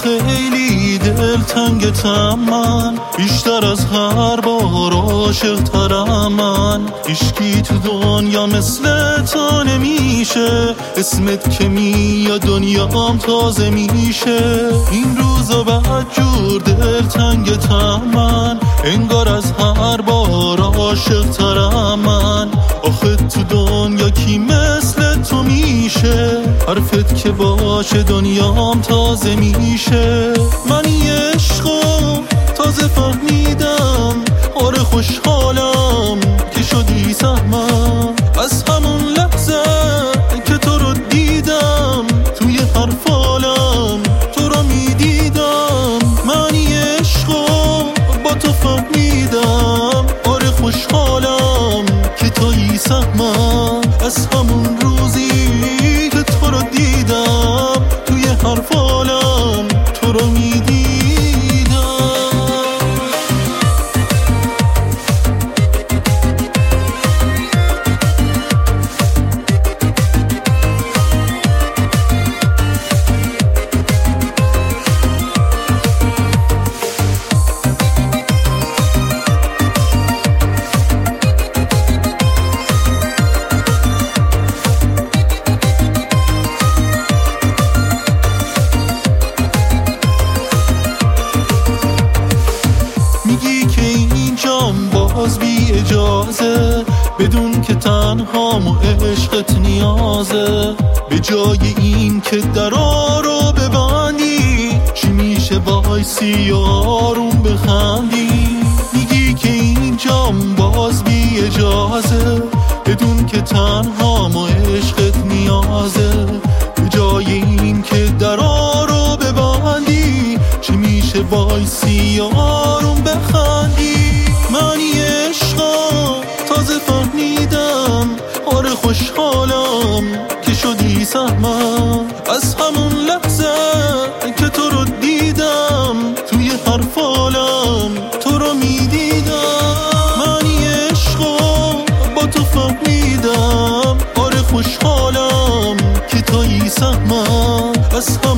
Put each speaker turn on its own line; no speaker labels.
خیلی دلتنگتم من، بیشتر از هر بار عاشق‌ترم من. هیچکی تو دنیا مثل تو نمیشه، اسمت که میاد دنیام تازه میشه. این روزا بدجور دلتنگتم من، انگار از هر بار عاشق‌ترم من. آخه تو دنیا کی مثل تو میشه، حرفت که باشه دنیام تازه میشه. من یه عشقو تازه فهمیدم، آره خوشحالم که شدی سهمم. از همون لحظه که تو رو دیدم، توی هر فالم تو رو میدیدم. من یه عشقو با تو فهمیدم، آره خوشحالم که توی سهمم. از همون روزی که تو رو دیدم، توی هر فالم تو رو میدیدم. میگی که اینجام باز بی اجازه، بدون که تنهام و عشقت نیازه. به جای این که درا رو ببندی، چی میشه وایسی آروم بخندی؟ میگی که اینجام باز بی اجازه، بدون که تنهام و عشقت نیازه. به جای این که درا رو ببندی، چی میشه وایسی آروم بخندی؟ من یه عشقا تازه فهمیدم، آره خوشحالم که شدی سهمم. از همون لحظه که تو رو دیدم، توی هر فالم تو رو میدیدم. من یه عشقا با تو فهمیدم، آره خوشحالم که توی سهمم. از